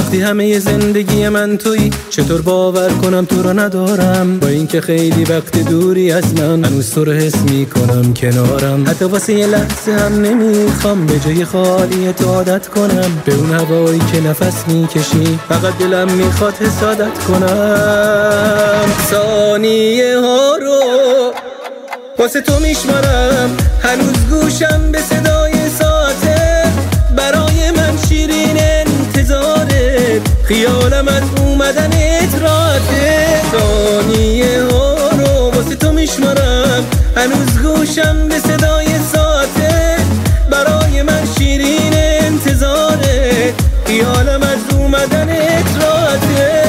وقتی همه زندگی من تویی چطور باور کنم تو رو ندارم؟ با اینکه خیلی وقت دوری از من هنوز تو رو حس میکنم کنارم. حتی واسه یه لحظه هم نمیخوام به جای خالی تو عادت کنم به اون هوایی که نفس میکشی. فقط دلم میخواد حسادت کنم. ثانیه ها رو واسه تو میشمارم، هنوز گوشم به صدای ساعته. برای من شیرین انتظاره، خیالم از اومدنت راحته. ثانیه ها رو واسه تو میشمارم، هنوز گوشم به صدای ساعته. برای من شیرین انتظاره، خیالم از اومدنت راحته.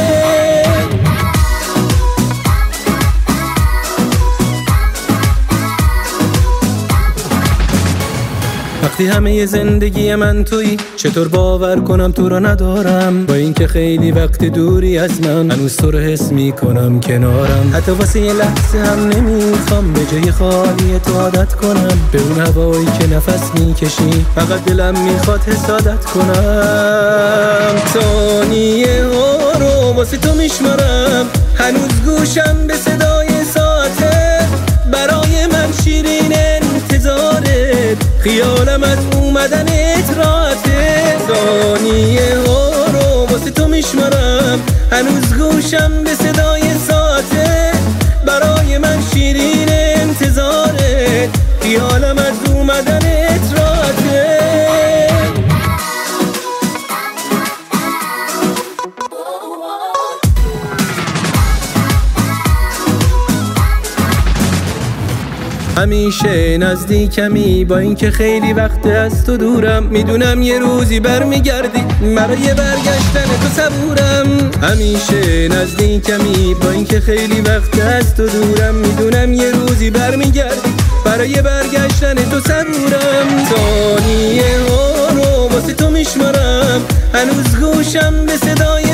وقتی همه زندگی من تویی چطور باور کنم تو رو ندارم؟ با اینکه خیلی وقت دوری از من هنوز تو رو حس میکنم کنارم. حتی واسه یه لحظه هم نمیخوام به جای خالی تو عادت کنم به اون هوایی که نفس میکشی. فقط دلم میخواد حسادت کنم. ثانیه ها رو واسه تو میشمارم، هنوز گوشم به صدای ساعته. برای من شیرین انتظاره، خیالم از اومدنت راحته. ثانیه ها رو واسه تو میشمارم، هنوز گوشم به صدای ساعته. برای من شیرین انتظاره، خیالم از اومدنت راحته. همیشه نزدیکمی با اینکه خیلی وقت از تو دورم. میدونم یه روزی برمیگردی، برای برگشتن تو صبورم. همیشه نزدیکمی با اینکه خیلی وقت از تو دورم. میدونم یه روزی برمیگردی، برای برگشتن تو صبورم. ثانیه ها رو واسه تو میشمارم، هنوز گوشم به صدای